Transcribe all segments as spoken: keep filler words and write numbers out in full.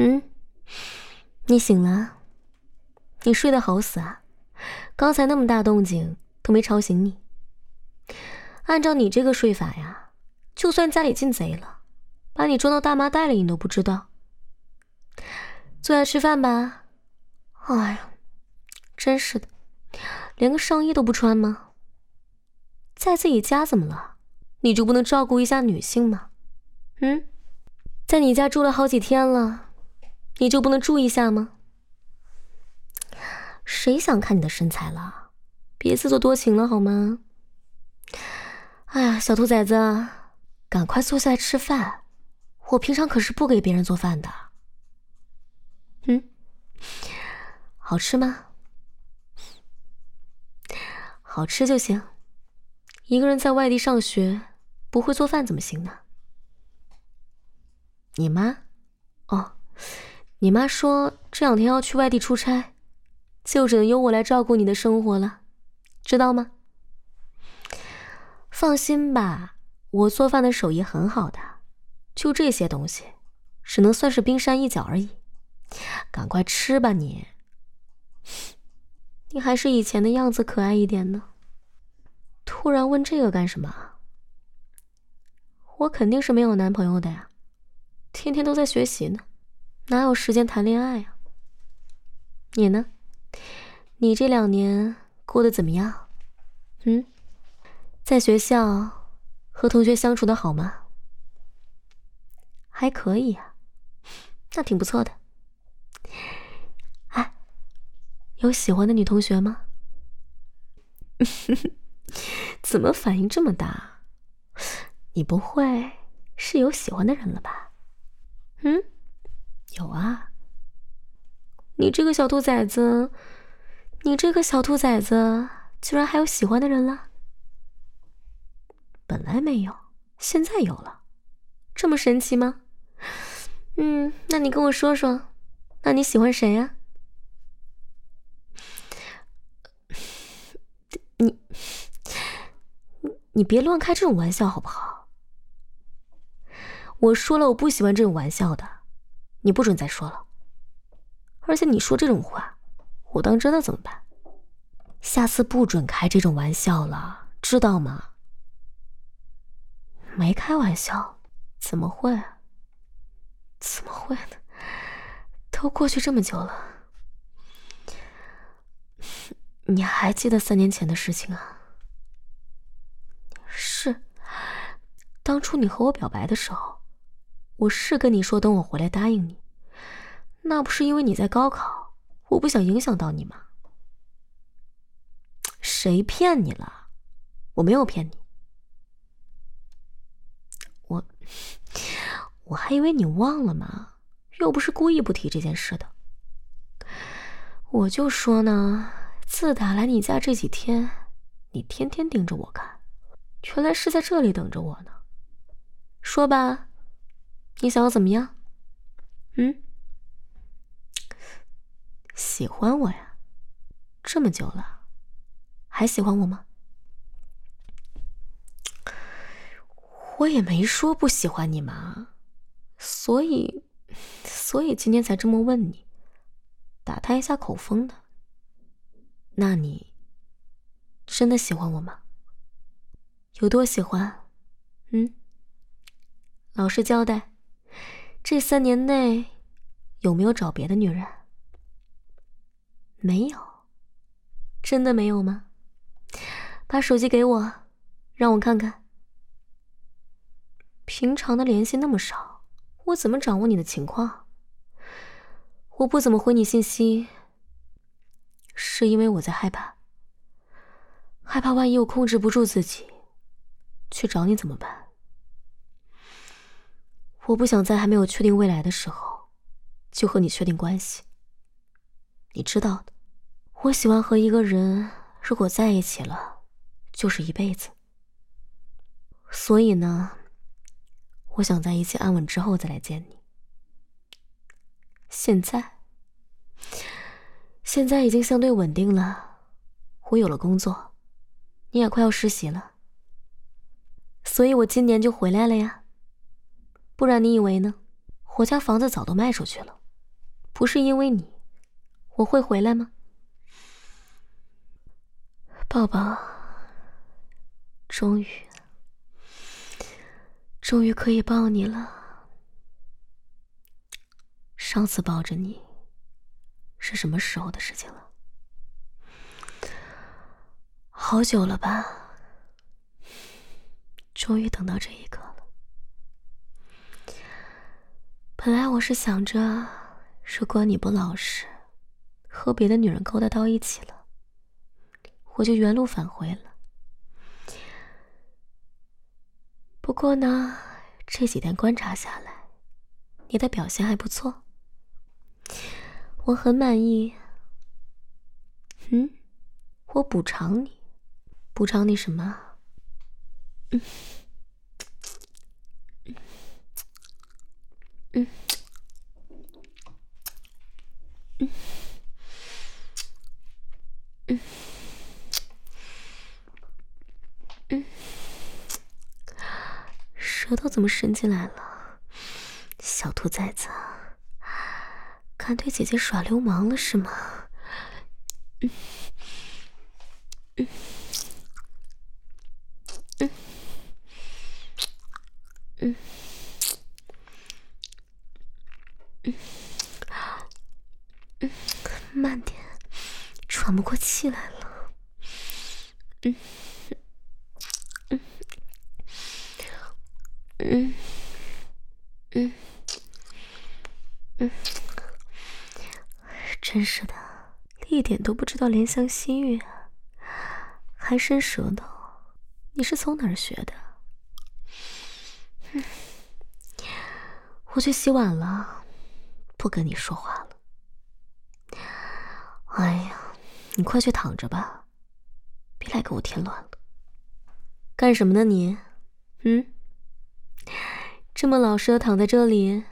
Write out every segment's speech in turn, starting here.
嗯，你醒了？你睡得好死啊，刚才那么大动静都没吵醒你。按照你这个睡法呀，就算家里进贼了，把你装到大麻袋里你都不知道。坐下吃饭吧。哎呀，真是的，连个上衣都不穿吗？在自己家怎么了？你就不能照顾一下女性吗？嗯，在你家住了好几天了，你就不能住一下吗？谁想看你的身材了？别自作多情了好吗？哎呀，小兔崽子，赶快坐下来吃饭，我平常可是不给别人做饭的。嗯，好吃吗？好吃就行。一个人在外地上学，不会做饭怎么行呢？你妈？哦，你妈说这两天要去外地出差，就只能由我来照顾你的生活了，知道吗？放心吧，我做饭的手艺很好的，就这些东西，只能算是冰山一角而已。赶快吃吧你，你还是以前的样子可爱一点呢。突然问这个干什么？我肯定是没有男朋友的呀，天天都在学习呢，哪有时间谈恋爱呀？你呢？你这两年过得怎么样？嗯，在学校和同学相处的好吗？还可以啊，那挺不错的。哎，有喜欢的女同学吗？怎么反应这么大？你不会是有喜欢的人了吧？嗯，有啊。你这个小兔崽子，你这个小兔崽子，居然还有喜欢的人了？本来没有，现在有了，这么神奇吗？嗯，那你跟我说说，那你喜欢谁呀？你你别乱开这种玩笑好不好？我说了我不喜欢这种玩笑的，你不准再说了。而且你说这种话，我当真的怎么办？下次不准开这种玩笑了，知道吗？没开玩笑，怎么会？怎么会呢？都过去这么久了，你还记得三年前的事情啊？是，当初你和我表白的时候，我是跟你说等我回来答应你，那不是因为你在高考，我不想影响到你吗？谁骗你了？我没有骗你。我我还以为你忘了嘛，又不是故意不提这件事的。我就说呢，自打来你家这几天，你天天盯着我看，原来是在这里等着我呢。说吧，你想要怎么样？嗯？喜欢我呀？这么久了，还喜欢我吗？我也没说不喜欢你嘛，所以所以今天才这么问你，打探一下口风的。那你真的喜欢我吗？有多喜欢？嗯？老实交代，这三年内有没有找别的女人？没有。真的没有吗？把手机给我，让我看看。平常的联系那么少，我怎么掌握你的情况？我不怎么回你信息，是因为我在害怕，害怕万一我控制不住自己，去找你怎么办？我不想在还没有确定未来的时候，就和你确定关系。你知道的，我喜欢和一个人，如果在一起了，就是一辈子。所以呢，我想在一切安稳之后再来见你。现在，现在已经相对稳定了，我有了工作，你也快要实习了，所以我今年就回来了呀。不然你以为呢？我家房子早都卖出去了， 不是因为你，我会回来吗？宝宝，终于，终于可以抱你了。上次抱着你是什么时候的事情了？好久了吧？终于等到这一刻了。本来我是想着，如果你不老实，和别的女人勾搭到一起了，我就原路返回了。不过呢，这几天观察下来，你的表现还不错，我很满意。嗯，我补偿你，补偿你什么？嗯嗯嗯嗯嗯，舌头怎么伸进来了？小兔崽子，敢对姐姐耍流氓了是吗？嗯嗯嗯嗯嗯嗯，慢点，喘不过气来了。嗯嗯嗯嗯嗯，真是的，一点都不知道怜香惜玉啊，还伸舌头，你是从哪儿学的？嗯，我去洗碗了，不跟你说话了。哎呀，你快去躺着吧，别来给我添乱了。干什么呢你？嗯？这么老实的躺在这里，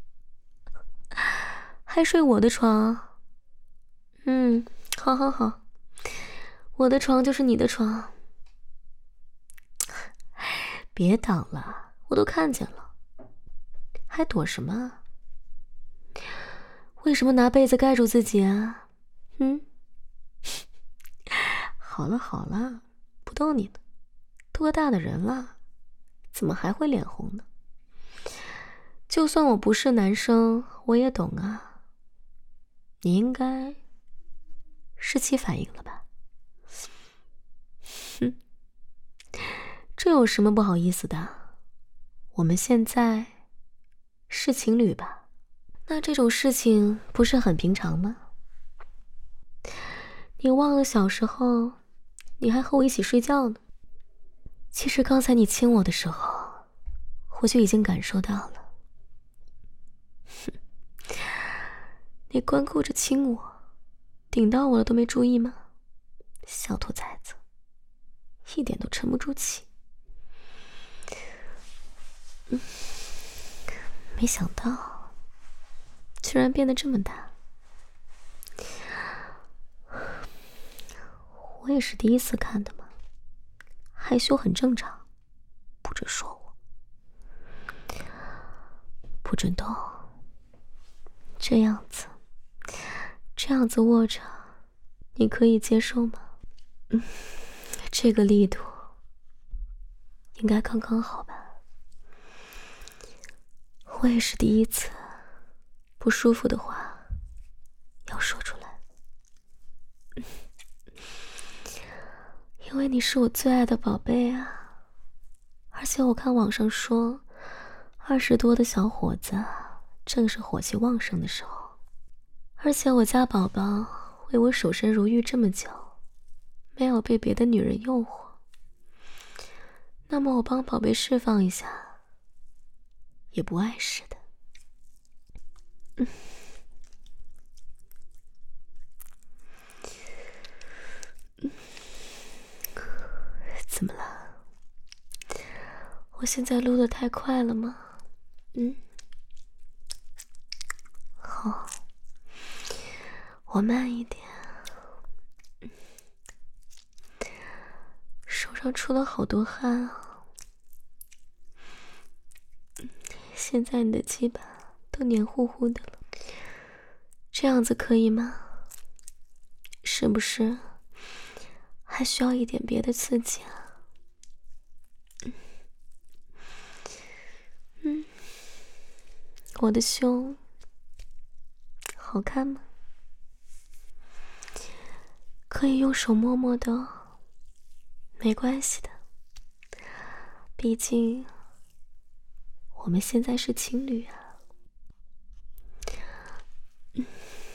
还睡我的床？嗯，好好好，我的床就是你的床。别挡了，我都看见了，还躲什么啊？为什么拿被子盖住自己啊？嗯？好了好了，不逗你了，多大的人了，怎么还会脸红呢？就算我不是男生，我也懂啊。你应该是起反应了吧？哼，这有什么不好意思的？我们现在是情侣吧？那这种事情不是很平常吗？你忘了小时候，你还和我一起睡觉呢。其实刚才你亲我的时候，我就已经感受到了。哼，你光顾着亲我，顶到我了都没注意吗？小兔崽子，一点都沉不住气。嗯，没想到，居然变得这么大。我也是第一次看的嘛，害羞很正常，不准说我，不准动，这样子，这样子握着，你可以接受吗？嗯，这个力度应该刚刚好吧？我也是第一次，不舒服的话要说出来。嗯，因为你是我最爱的宝贝啊，而且我看网上说，二十多的小伙子正是火气旺盛的时候，而且我家宝宝为我守身如玉这么久，没有被别的女人诱惑，那么我帮宝贝释放一下，也不碍事的。嗯，嗯，怎么了？我现在撸得太快了吗？嗯，好，我慢一点。嗯，手上出了好多汗啊。嗯，现在你的鸡巴都黏糊糊的了， 这样子可以吗？是不是还需要一点别的刺激啊？嗯，我的胸好看吗？可以用手摸摸的哦，没关系的，毕竟我们现在是情侣啊。嗯，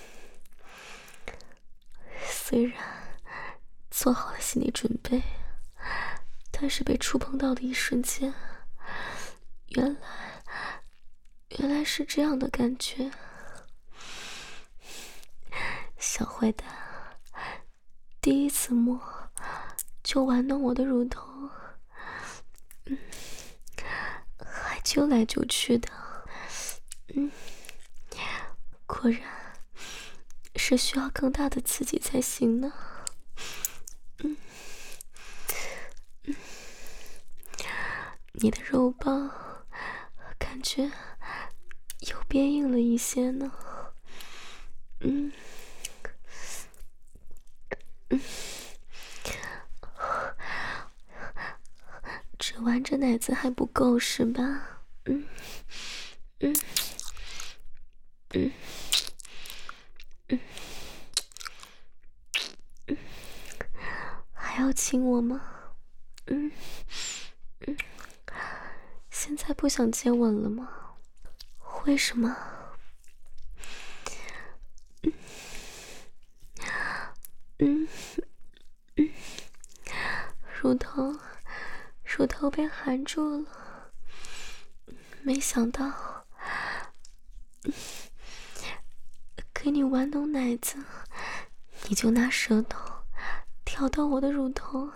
虽然做好了心理准备，但是被触碰到的一瞬间，原来原来是这样的感觉。小坏蛋，第一次摸就玩弄我的乳头，嗯，还揪来揪去的，嗯，果然是需要更大的刺激才行呢。嗯嗯，你的肉棒感觉又变硬了一些呢。嗯嗯，只玩着奶子还不够是吧？嗯嗯嗯嗯嗯，还要亲我吗？嗯嗯，现在不想接吻了吗？为什么？嗯嗯嗯，乳头乳头被含住了，没想到给你玩弄奶子，你就拿舌头挑到我的乳头，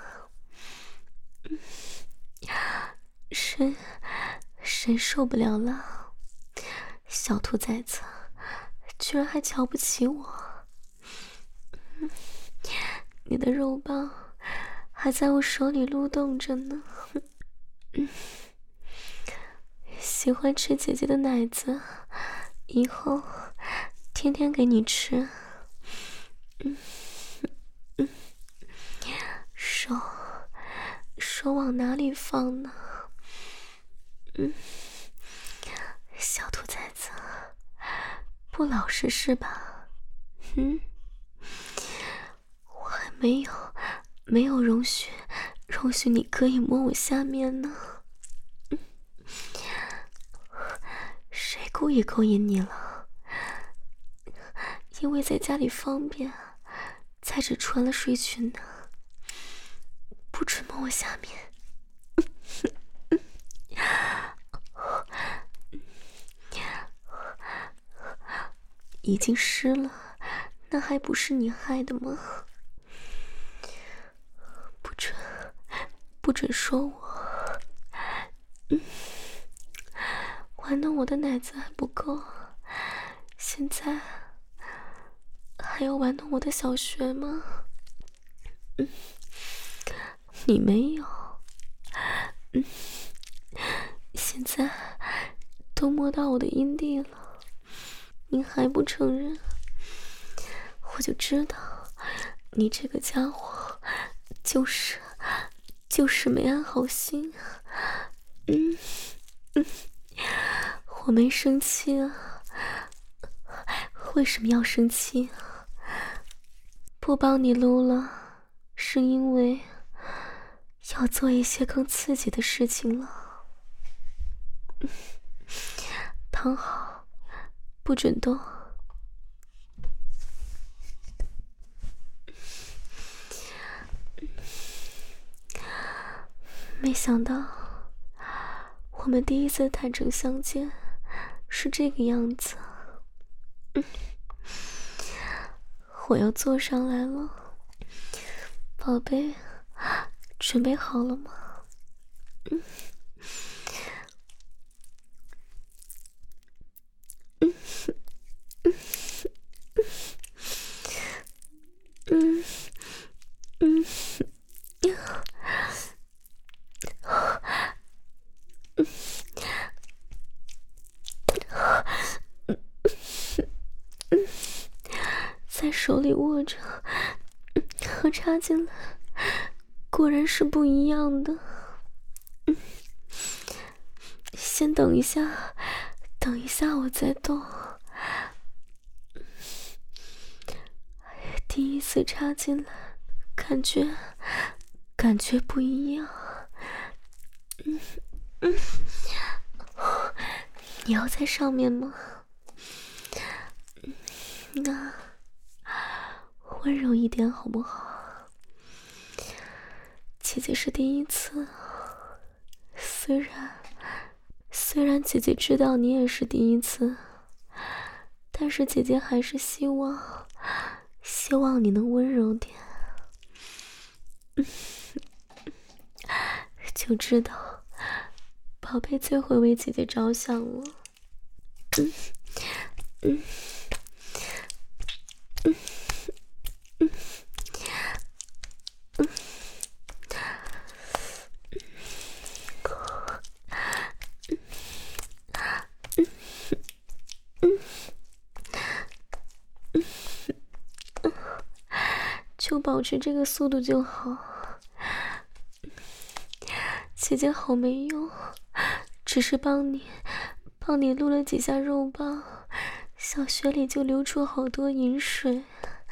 谁谁受不了了？小兔崽子，居然还瞧不起我！你的肉棒还在我手里撸动着呢。喜欢吃姐姐的奶子，以后天天给你吃。嗯嗯，手手往哪里放呢？嗯，小兔崽子，不老实是吧？嗯，我还没有没有容许容许你可以摸我下面呢。嗯，谁故意勾引你了？因为在家里方便，才只穿了睡裙呢，不准摸我下面。已经湿了，那还不是你害的吗？不准，不准说我。嗯，玩弄我的奶子还不够，现在还要玩弄我的小穴吗？嗯，你没有。嗯，现在都摸到我的阴蒂了，你还不承认，我就知道你这个家伙就是就是没安好心。嗯嗯，我没生气啊，为什么要生气啊？不帮你撸了，是因为要做一些更刺激的事情了。嗯，躺好，不准动。没想到我们第一次坦诚相见是这个样子。嗯，我要坐上来了，宝贝，准备好了吗？嗯嗯嗯嗯嗯嗯在手里握着，和插进来果然是不一样的。嗯，先等一下，等一下我再动。第一次插进来，感觉感觉不一样。嗯嗯，你要在上面吗？那温柔一点好不好？姐姐是第一次，虽然虽然姐姐知道你也是第一次，但是姐姐还是希望希望你能温柔点。就知道宝贝最会为姐姐着想了。嗯嗯嗯嗯嗯嗯嗯嗯，就保持这个速度就好。姐姐好没用，只是帮你帮你撸了几下肉棒，小穴里就流出好多饮水。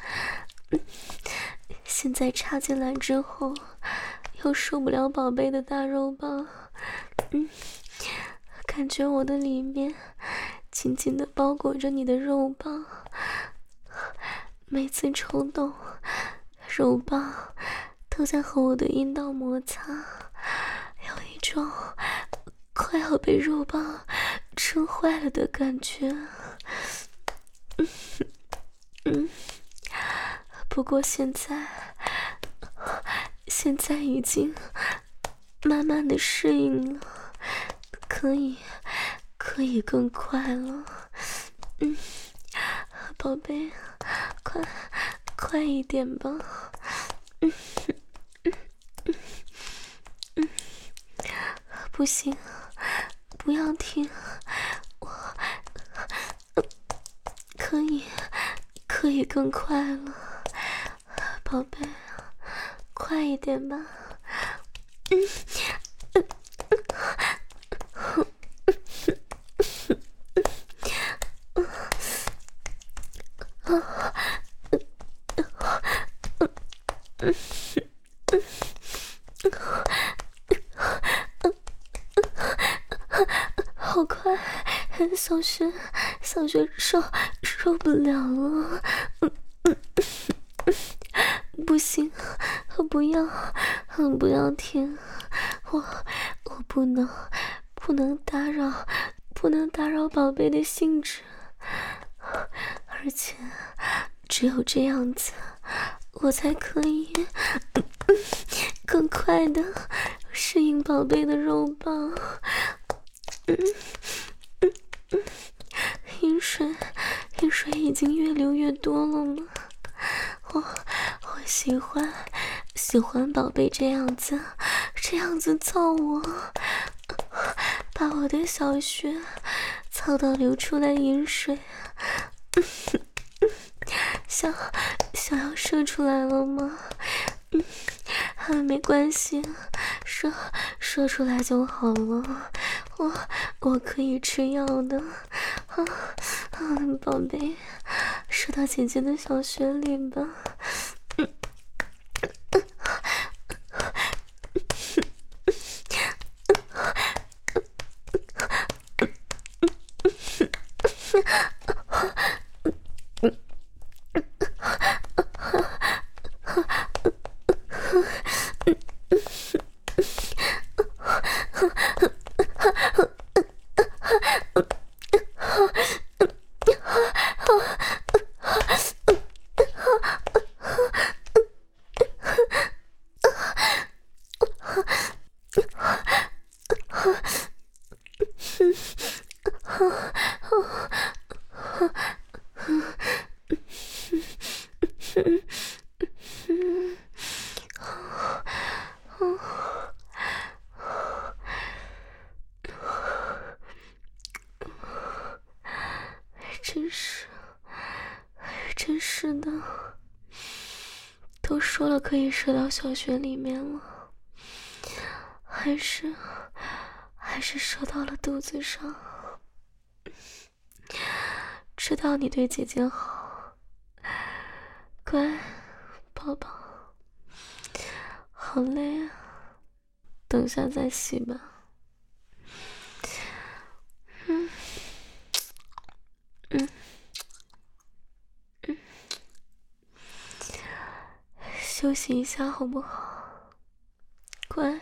现在插进来之后，又受不了宝贝的大肉棒，嗯，感觉我的里面紧紧地包裹着你的肉棒，每次抽动，肉棒都在和我的阴道摩擦，有一种快要被肉棒撑坏了的感觉。嗯嗯，不过现在现在已经慢慢的适应了，可以可以更快了。嗯，宝贝，快快一点吧。嗯嗯嗯嗯，不行，不要停，我可以可以更快了，宝贝，快一点吧。嗯嗯好快，小学小学受受不了了。嗯嗯嗯，不行，不要不要停，我我不能不能打扰不能打扰宝贝的兴致，而且只有这样子我才可以更快的适应宝贝的肉棒。嗯嗯嗯，饮水饮水已经越流越多了吗？我我喜欢喜欢宝贝这样子这样子操我，把我的小穴操到流出来饮水。想想要射出来了吗？嗯，啊，没关系，射射出来就好了，我我可以吃药的。啊啊，宝贝，射到姐姐的小穴里吧。嗯嗯是的，都说了可以射到小穴里面了，还是还是射到了肚子上。知道你对姐姐好，乖宝宝，好累啊，等下再洗吧。嗯嗯嗯，休息一下好不好？乖，